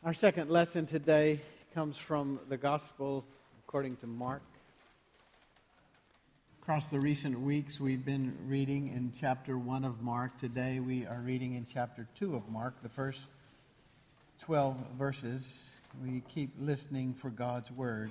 Our second lesson today comes from the Gospel according to Mark. Across the recent weeks, we've been reading in chapter 1 of Mark. Today we are reading in chapter 2 of Mark, the first 12 verses. We keep listening for God's word.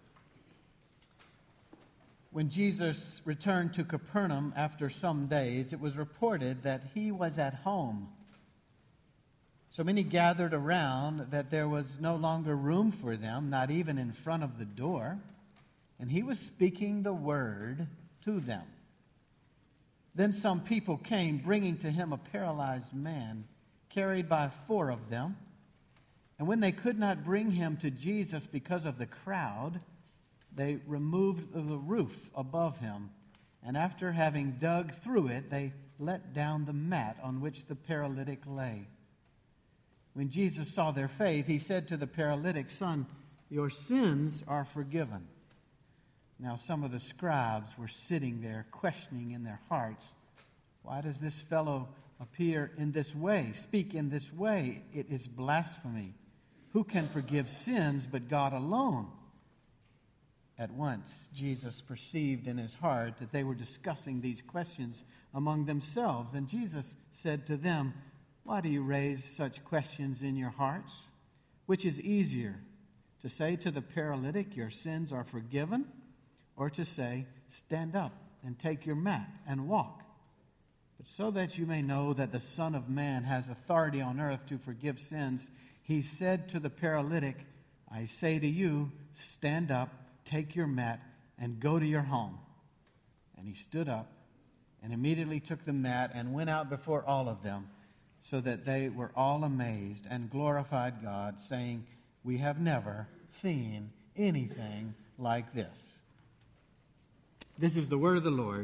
When Jesus returned to Capernaum after some days, it was reported that he was at home. So many gathered around that there was no longer room for them, not even in front of the door. And he was speaking the word to them. Then some people came, bringing to him a paralyzed man, carried by 4 of them. And when they could not bring him to Jesus because of the crowd, they removed the roof above him. And after having dug through it, they let down the mat on which the paralytic lay. When Jesus saw their faith, he said to the paralytic, "Son, your sins are forgiven." Now some of the scribes were sitting there, questioning in their hearts, "Why does this fellow appear in this way, speak in this way? It is blasphemy. Who can forgive sins but God alone?" At once, Jesus perceived in his heart that they were discussing these questions among themselves. And Jesus said to them, "Why do you raise such questions in your hearts? Which is easier, to say to the paralytic, 'Your sins are forgiven,' or to say, 'Stand up and take your mat and walk'? But so that you may know that the Son of Man has authority on earth to forgive sins," he said to the paralytic, "I say to you, stand up, take your mat, and go to your home." And he stood up and immediately took the mat and went out before all of them, so that they were all amazed and glorified God, saying, "We have never seen anything like this." This is the word of the Lord.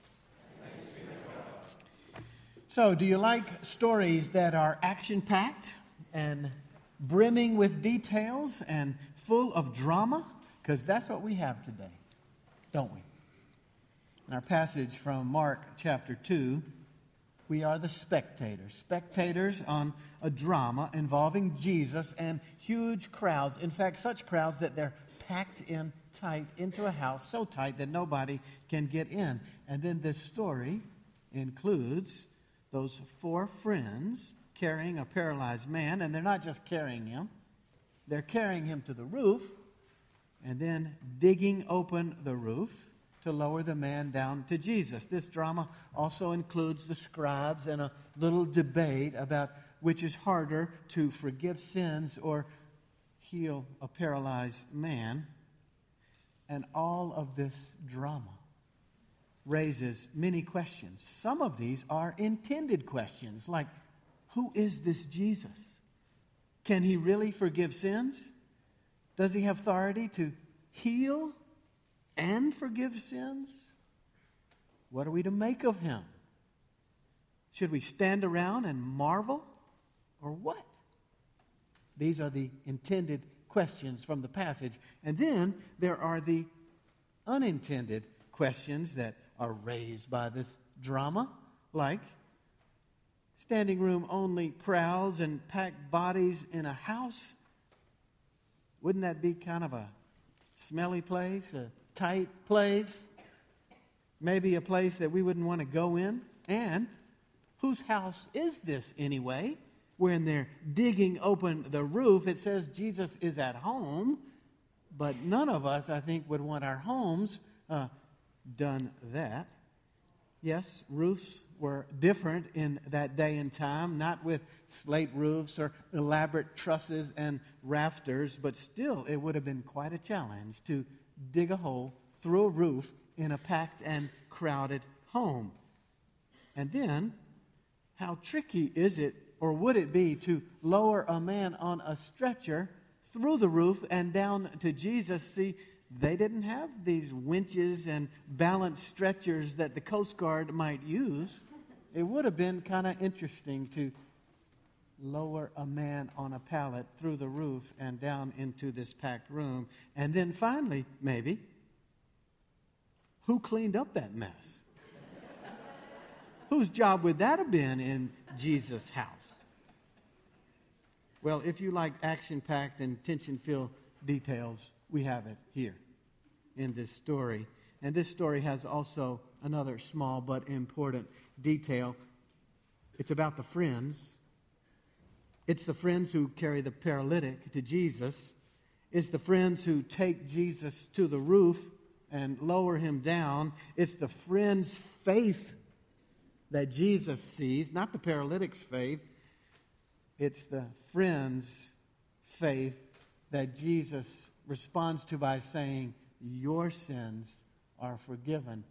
So, do you like stories that are action-packed and brimming with details and full of drama? Because that's what we have today, don't we? In our passage from Mark chapter 2, we are the spectators on a drama involving Jesus and huge crowds. In fact, such crowds that they're packed in tight into a house, so tight that nobody can get in. And then this story includes those 4 friends carrying a paralyzed man, and they're not just carrying him, they're carrying him to the roof and then digging open the roof to lower the man down to Jesus. This drama also includes the scribes and a little debate about which is harder, to forgive sins or heal a paralyzed man. And all of this drama raises many questions. Some of these are intended questions, like, who is this Jesus? Can he really forgive sins? Does he have authority to heal and forgive sins? What are we to make of him? Should we stand around and marvel, or what? These are the intended questions from the passage. And then there are the unintended questions that are raised by this drama, like standing room only crowds and packed bodies in a house. Wouldn't that be kind of a smelly place, a tight place? Maybe a place that we wouldn't want to go in? And whose house is this anyway? When they're digging open the roof, it says Jesus is at home, but none of us, I think, would want our homes done that. Yes, roofs were different in that day and time, not with slate roofs or elaborate trusses and rafters, but still it would have been quite a challenge to dig a hole through a roof in a packed and crowded home. And then, how tricky is it, or would it be, to lower a man on a stretcher through the roof and down to Jesus? See, they didn't have these winches and balance stretchers that the Coast Guard might use. It would have been kind of interesting to lower a man on a pallet through the roof and down into this packed room. And then finally, maybe, who cleaned up that mess? Whose job would that have been in Jesus' house? Well, if you like action-packed and tension-filled details, we have it here in this story. And this story has also another small but important detail. It's about the friends. It's the friends who carry the paralytic to Jesus. It's the friends who take Jesus to the roof and lower him down. It's the friends' faith that Jesus sees, not the paralytic's faith. It's the friends' faith that Jesus responds to by saying, "Your sins are forgiven."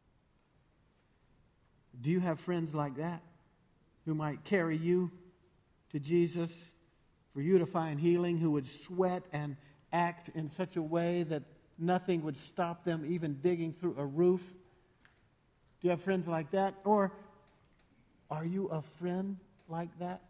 Do you have friends like that who might carry you to Jesus for you to find healing, who would sweat and act in such a way that nothing would stop them even digging through a roof? Do you have friends like that? Or are you a friend like that?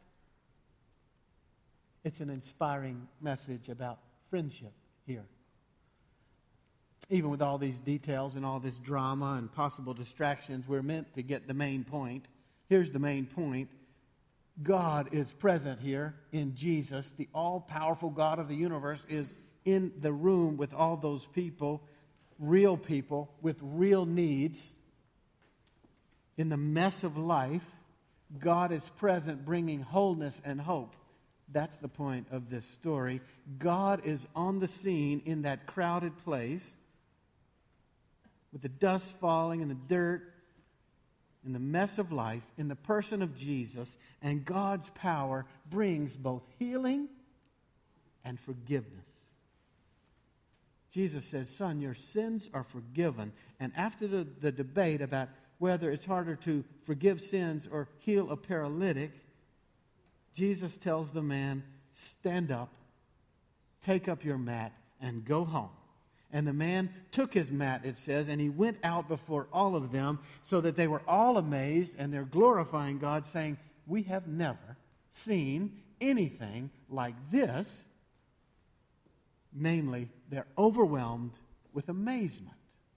It's an inspiring message about friendship here. Even with all these details and all this drama and possible distractions, we're meant to get the main point. Here's the main point. God is present here in Jesus. The all-powerful God of the universe is in the room with all those people with real needs. In the mess of life, God is present, bringing wholeness and hope. That's the point of this story. God is on the scene in that crowded place with the dust falling and the dirt, in the mess of life, in the person of Jesus, and God's power brings both healing and forgiveness. Jesus says, "Son, your sins are forgiven." And after the debate about whether it's harder to forgive sins or heal a paralytic, Jesus tells the man, "Stand up, take up your mat, and go home." And the man took his mat, it says, and he went out before all of them, so that they were all amazed, and they're glorifying God, saying, "We have never seen anything like this." Namely, they're overwhelmed with amazement.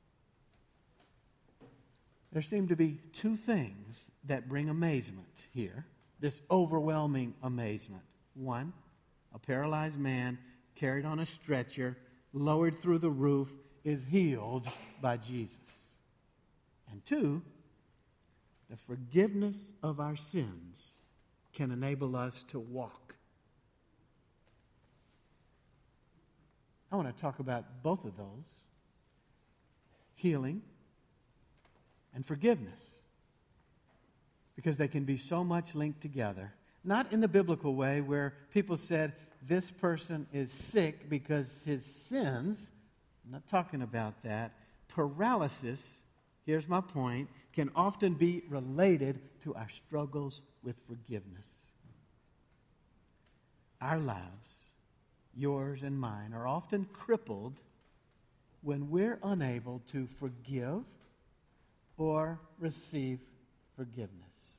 There seem to be two things that bring amazement here. This overwhelming amazement. One, a paralyzed man carried on a stretcher, lowered through the roof, is healed by Jesus. And two, the forgiveness of our sins can enable us to walk. I want to talk about both of those. Healing and forgiveness. Because they can be so much linked together. Not in the biblical way where people said, this person is sick because his sins. I'm not talking about that. Paralysis, here's my point, can often be related to our struggles with forgiveness. Our lives, yours and mine, are often crippled when we're unable to forgive or receive forgiveness.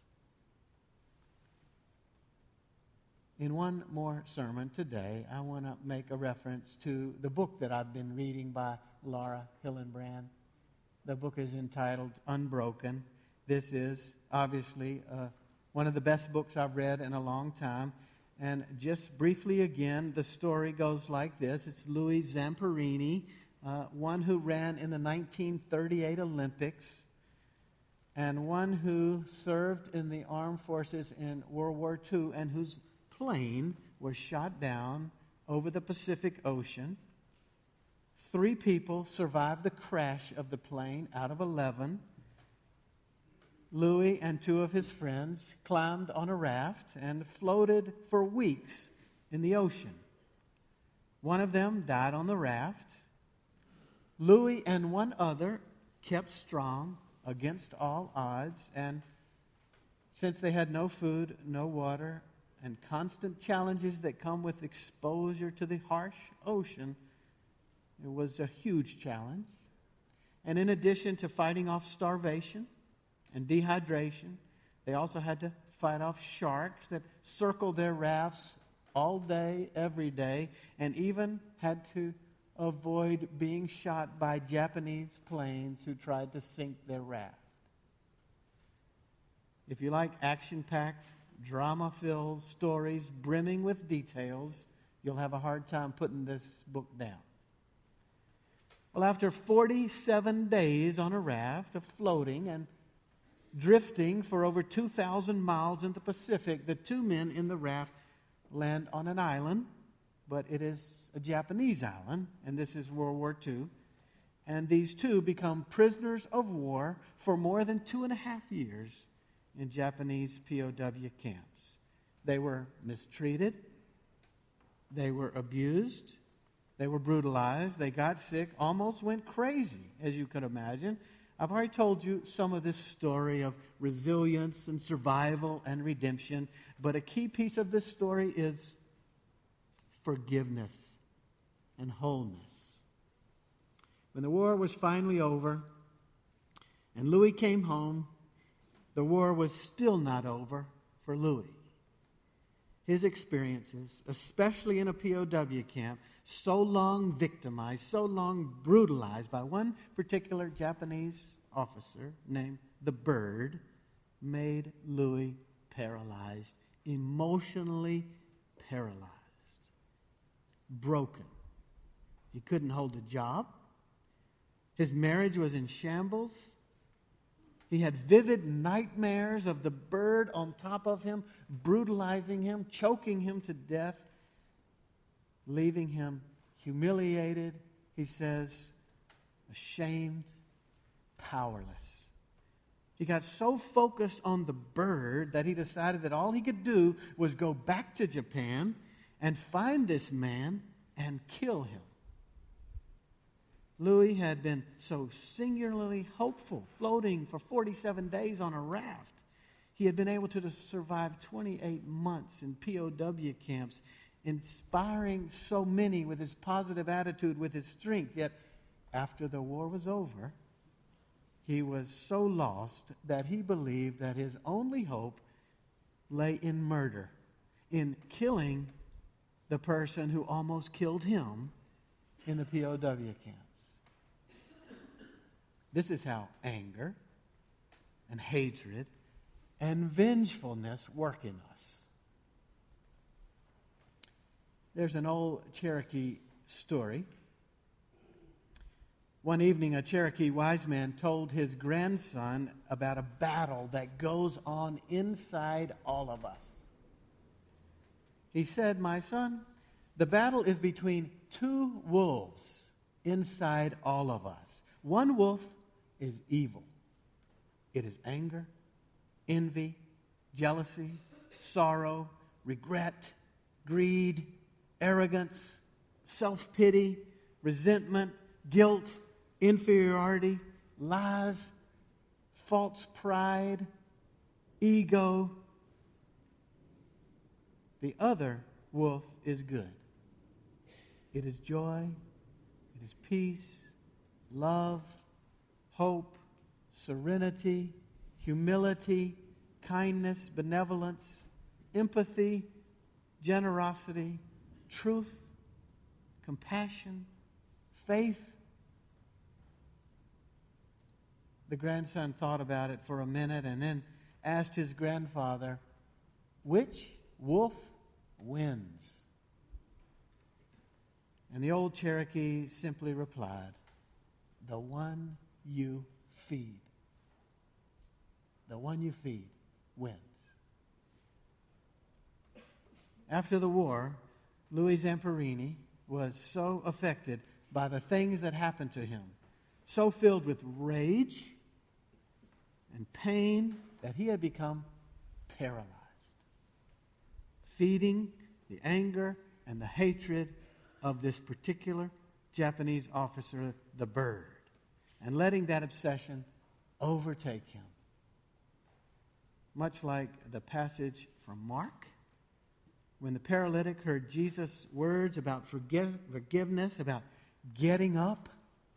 In one more sermon today, I want to make a reference to the book that I've been reading by Laura Hillenbrand. The book is entitled Unbroken. This is obviously one of the best books I've read in a long time. And just briefly again, the story goes like this. It's Louis Zamperini, one who ran in the 1938 Olympics, and one who served in the armed forces in World War II, and whose plane was shot down over the Pacific Ocean. 3 people survived the crash of the plane out of 11. Louis and 2 of his friends climbed on a raft and floated for weeks in the ocean. One of them died on the raft. Louis and one other kept strong against all odds, and since they had no food, no water, and constant challenges that come with exposure to the harsh ocean, it was a huge challenge. And in addition to fighting off starvation and dehydration, they also had to fight off sharks that circled their rafts all day, every day, and even had to avoid being shot by Japanese planes who tried to sink their raft. If you like action-packed drama-filled stories brimming with details. You'll have a hard time putting this book down. Well, after 47 days on a raft of floating and drifting for over 2,000 miles in the Pacific, the two men in the raft land on an island, but it is a Japanese island, and this is World War II. And these two become prisoners of war for more than 2.5 years in Japanese POW camps. They were mistreated. They were abused. They were brutalized. They got sick, almost went crazy, as you could imagine. I've already told you some of this story of resilience and survival and redemption, but a key piece of this story is forgiveness and wholeness. When the war was finally over and Louis came home, the war was still not over for Louis. His experiences, especially in a POW camp, so long victimized, so long brutalized by one particular Japanese officer named the Bird, made Louis paralyzed, emotionally paralyzed, broken. He couldn't hold a job. His marriage was in shambles. He had vivid nightmares of the Bird on top of him, brutalizing him, choking him to death, leaving him humiliated, he says, ashamed, powerless. He got so focused on the Bird that he decided that all he could do was go back to Japan and find this man and kill him. Louis had been so singularly hopeful, floating for 47 days on a raft. He had been able to survive 28 months in POW camps, inspiring so many with his positive attitude, with his strength. Yet, after the war was over, he was so lost that he believed that his only hope lay in murder, in killing the person who almost killed him in the POW camps. This is how anger and hatred and vengefulness work in us. There's an old Cherokee story. One evening, a Cherokee wise man told his grandson about a battle that goes on inside all of us. He said, "My son, the battle is between two wolves inside all of us. One wolf is evil. It is anger, envy, jealousy, sorrow, regret, greed, arrogance, self-pity, resentment, guilt, inferiority, lies, false pride, ego. The other wolf is good. It is joy, it is peace, love, hope, serenity, humility, kindness, benevolence, empathy, generosity, truth, compassion, faith." The grandson thought about it for a minute and then asked his grandfather, "Which wolf wins?" And the old Cherokee simply replied, "The one you feed. The one you feed wins." After the war, Louis Zamperini was so affected by the things that happened to him, so filled with rage and pain, that he had become paralyzed, feeding the anger and the hatred of this particular Japanese officer, the Bird, and letting that obsession overtake him. Much like the passage from Mark, when the paralytic heard Jesus' words about forgiveness, about getting up,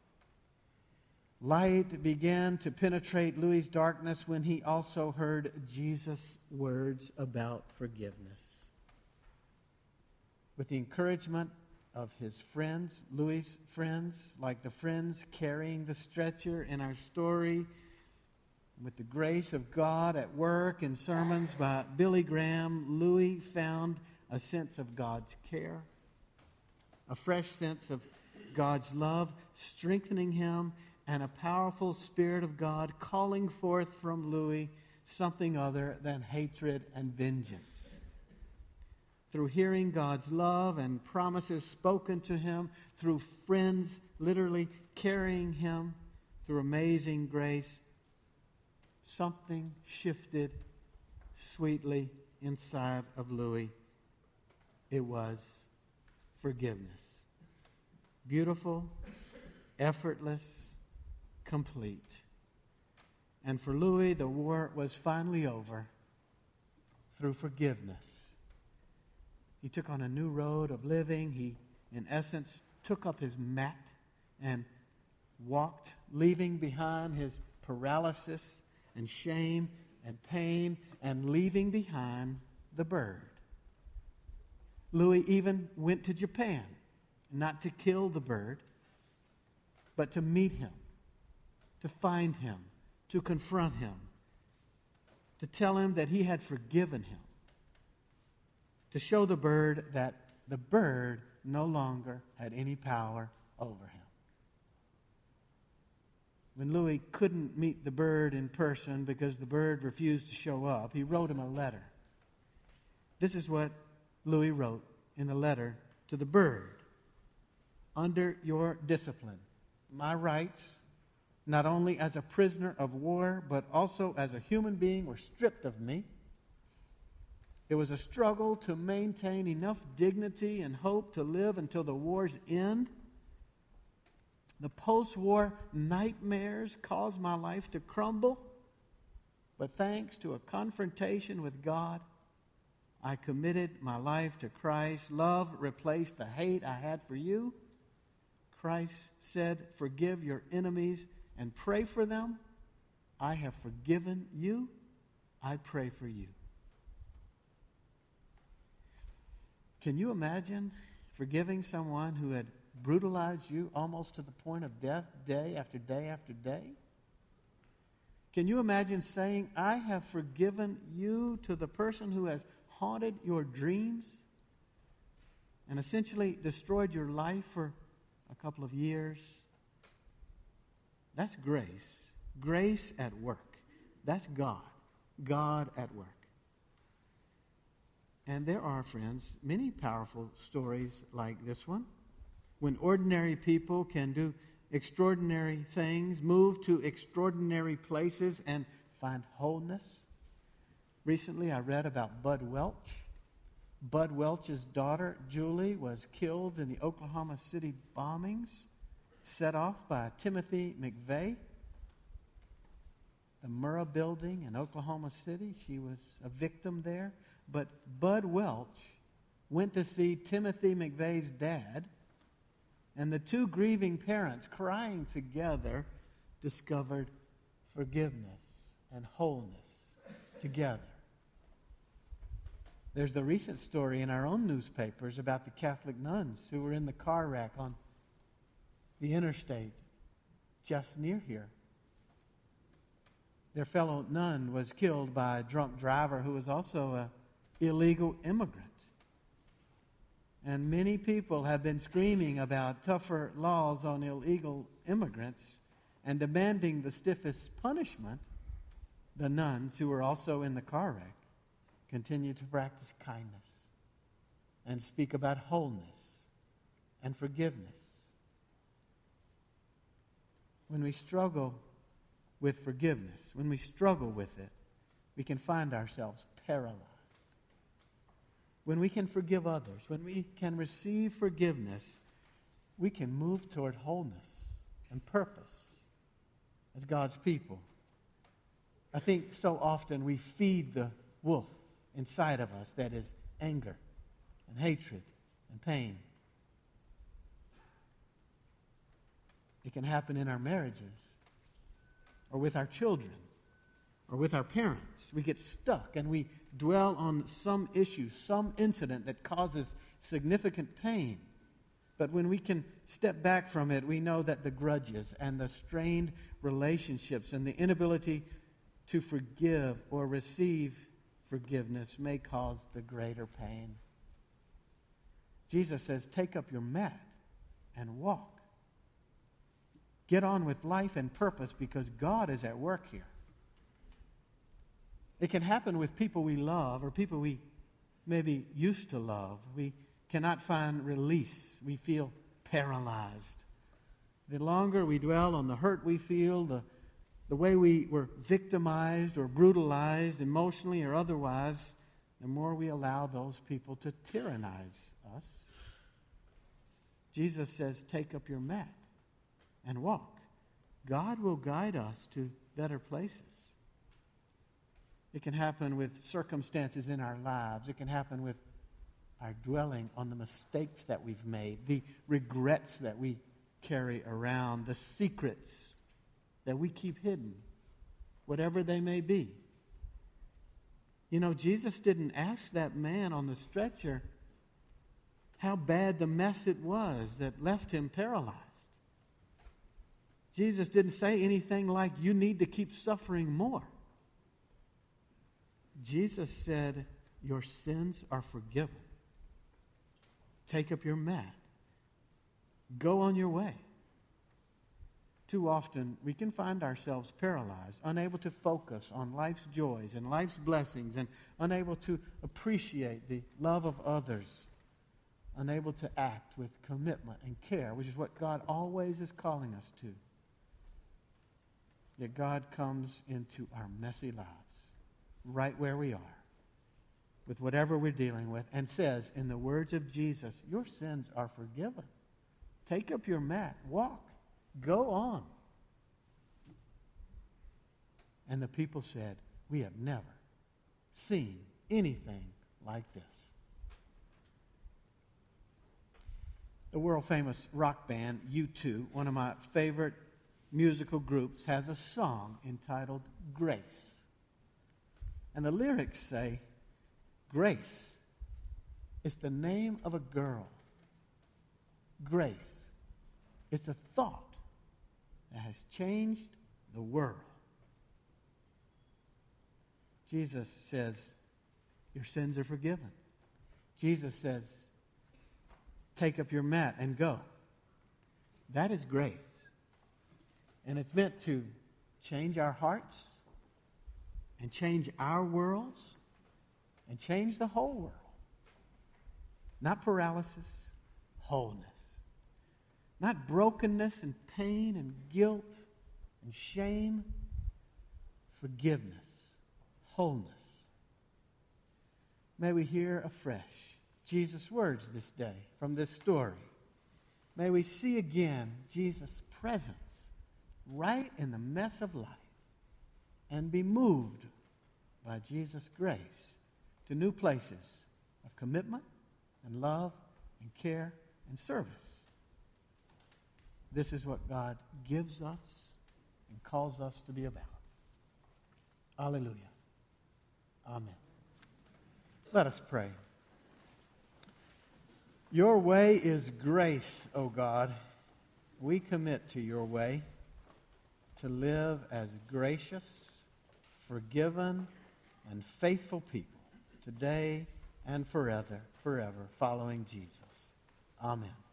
light began to penetrate Louis' darkness when he also heard Jesus' words about forgiveness. With the encouragement of his friends, Louis' friends, like the friends carrying the stretcher in our story, With the grace of God at work in sermons by Billy Graham, Louis found a sense of God's care, a fresh sense of God's love, strengthening him, and a powerful Spirit of God calling forth from Louis something other than hatred and vengeance. Through hearing God's love and promises spoken to him, through friends literally carrying him, through amazing grace, something shifted sweetly inside of Louis. It was forgiveness. Beautiful, effortless, complete. And for Louis, the war was finally over through forgiveness. He took on a new road of living. He, in essence, took up his mat and walked, leaving behind his paralysis and shame and pain, and leaving behind the bird. Louis even went to Japan, not to kill the bird, but to meet him, to find him, to confront him, to tell him that he had forgiven him, to show the bird that the bird no longer had any power over him. When Louis couldn't meet the bird in person because the bird refused to show up, he wrote him a letter. This is what Louis wrote in the letter to the bird. Under your discipline, my rights, not only as a prisoner of war, but also as a human being, were stripped of me. It was a struggle to maintain enough dignity and hope to live until the war's end. The post-war nightmares caused my life to crumble, but thanks to a confrontation with God, I committed my life to Christ. Love replaced the hate I had for you. Christ said, forgive your enemies and pray for them. I have forgiven you. I pray for you. Can you imagine forgiving someone who had brutalized you almost to the point of death day after day after day? Can you imagine saying, I have forgiven you, to the person who has haunted your dreams and essentially destroyed your life for a couple of years? That's grace. Grace at work. That's God. God at work. And there are, friends, many powerful stories like this one, when ordinary people can do extraordinary things, move to extraordinary places, and find wholeness. Recently, I read about Bud Welch. Bud Welch's daughter, Julie, was killed in the Oklahoma City bombings, set off by Timothy McVeigh. The Murrah building in Oklahoma City, she was a victim there. But Bud Welch went to see Timothy McVeigh's dad, and the two grieving parents, crying together, discovered forgiveness and wholeness together. There's the recent story in our own newspapers about the Catholic nuns who were in the car wreck on the interstate just near here. Their fellow nun was killed by a drunk driver who was also an illegal immigrant. And many people have been screaming about tougher laws on illegal immigrants and demanding the stiffest punishment. The nuns, who were also in the car wreck, continue to practice kindness and speak about wholeness and forgiveness. When we struggle with forgiveness, when we struggle with it, we can find ourselves paralyzed. When we can forgive others, when we can receive forgiveness, we can move toward wholeness and purpose as God's people. I think so often we feed the wolf inside of us that is anger and hatred and pain. It can happen in our marriages or with our children or with our parents. We get stuck and we dwell on some issue, some incident that causes significant pain. But when we can step back from it, we know that the grudges and the strained relationships and the inability to forgive or receive forgiveness may cause the greater pain. Jesus says, take up your mat and walk. Get on with life and purpose because God is at work here. It can happen with people we love or people we maybe used to love. We cannot find release. We feel paralyzed. The longer we dwell on the hurt we feel, the way we were victimized or brutalized emotionally or otherwise, the more we allow those people to tyrannize us. Jesus says, take up your mat and walk. God will guide us to better places. It can happen with circumstances in our lives. It can happen with our dwelling on the mistakes that we've made, the regrets that we carry around, the secrets that we keep hidden, whatever they may be. You know, Jesus didn't ask that man on the stretcher how bad the mess it was that left him paralyzed. Jesus didn't say anything like, you need to keep suffering more. Jesus said, your sins are forgiven. Take up your mat. Go on your way. Too often, we can find ourselves paralyzed, unable to focus on life's joys and life's blessings, and unable to appreciate the love of others, unable to act with commitment and care, which is what God always is calling us to. Yet God comes into our messy lives, right where we are, with whatever we're dealing with, and says, in the words of Jesus, your sins are forgiven. Take up your mat, walk, go on. And the people said, we have never seen anything like this. The world-famous rock band U2, one of my favorite musical groups, has a song entitled Grace. And the lyrics say, Grace is the name of a girl. Grace. It's a thought that has changed the world. Jesus says, your sins are forgiven. Jesus says, take up your mat and go. That is grace. And it's meant to change our hearts and change our worlds and change the whole world. Not paralysis, wholeness. Not brokenness and pain and guilt and shame. Forgiveness, wholeness. May we hear afresh Jesus' words this day from this story. May we see again Jesus' presence right in the mess of life and be moved by Jesus' grace to new places of commitment and love and care and service. This is what God gives us and calls us to be about. Hallelujah. Amen. Let us pray. Your way is grace, O God. We commit to your way to live as gracious, forgiven, and faithful people today and forever, following Jesus. Amen.